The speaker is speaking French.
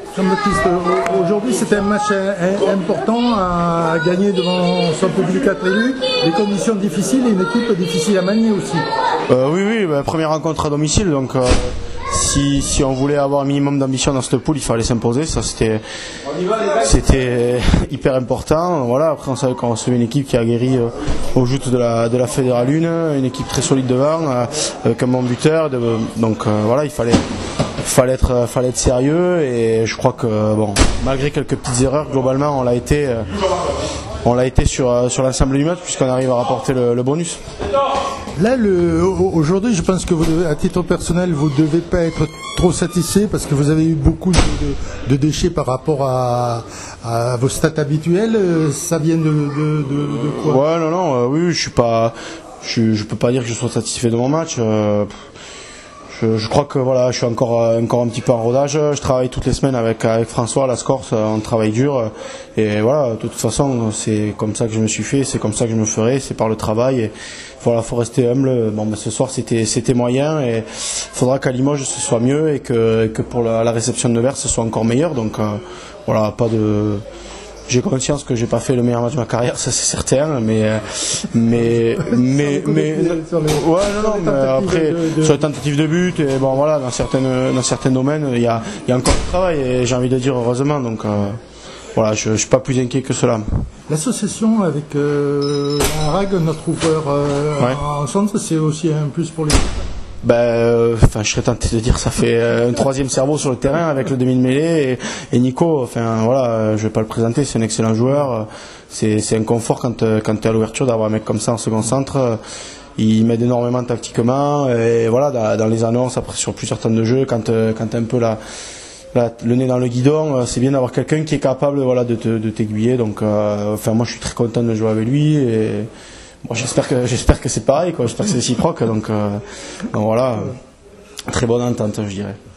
Jean-Baptiste, aujourd'hui c'était un match important à gagner devant son public attrayé, des conditions difficiles et une équipe difficile à manier aussi. Oui, première rencontre à domicile, donc si on voulait avoir un minimum d'ambition dans cette poule, il fallait s'imposer, ça c'était hyper important. Voilà, après on savait qu'on recevait une équipe qui a guéri aux joutes de la Fédérale 1, une équipe très solide devant, avec un bon buteur, donc voilà, il fallait être sérieux, et je crois que malgré quelques petites erreurs, globalement on l'a été sur l'ensemble du match, puisqu'on arrive à rapporter le bonus. Là, aujourd'hui, je pense que vous, à titre personnel, vous ne devez pas être trop satisfait parce que vous avez eu beaucoup de déchets par rapport à vos stats habituelles. Ça vient de quoi? Ouais, oui, je peux pas dire que je sois satisfait de mon match. Je crois que voilà, je suis encore un petit peu en rodage. Je travaille toutes les semaines avec François Lascorce, on travaille dur, et voilà, de toute façon c'est comme ça que je me suis fait, c'est comme ça que je me ferai, c'est par le travail, et voilà, faut rester humble. Ce soir c'était moyen, et faudra qu'à Limoges ce soit mieux, et que pour la réception de Nevers ce soit encore meilleur. Donc voilà, j'ai conscience que j'ai pas fait le meilleur match de ma carrière, ça c'est certain, mais après sur les tentatives de but, et voilà, dans certains domaines il y a encore du travail, et j'ai envie de dire heureusement, donc voilà, je suis pas plus inquiet que cela. L'association avec Rag, notre ouvreur en centre, c'est aussi un plus pour les... je serais tenté de dire ça fait un troisième cerveau sur le terrain avec le demi de mêlée, et Nico, je vais pas le présenter, c'est un excellent joueur, c'est un confort quand tu es à l'ouverture d'avoir un mec comme ça en second centre. Il m'aide énormément tactiquement, et voilà, dans les annonces, après sur plusieurs temps de jeu, quand t'as un peu le nez dans le guidon, c'est bien d'avoir quelqu'un qui est capable de t'aiguiller. Donc moi je suis très content de jouer avec lui, et j'espère que c'est pareil, quoi. J'espère que c'est réciproque, donc voilà, très bonne entente, je dirais.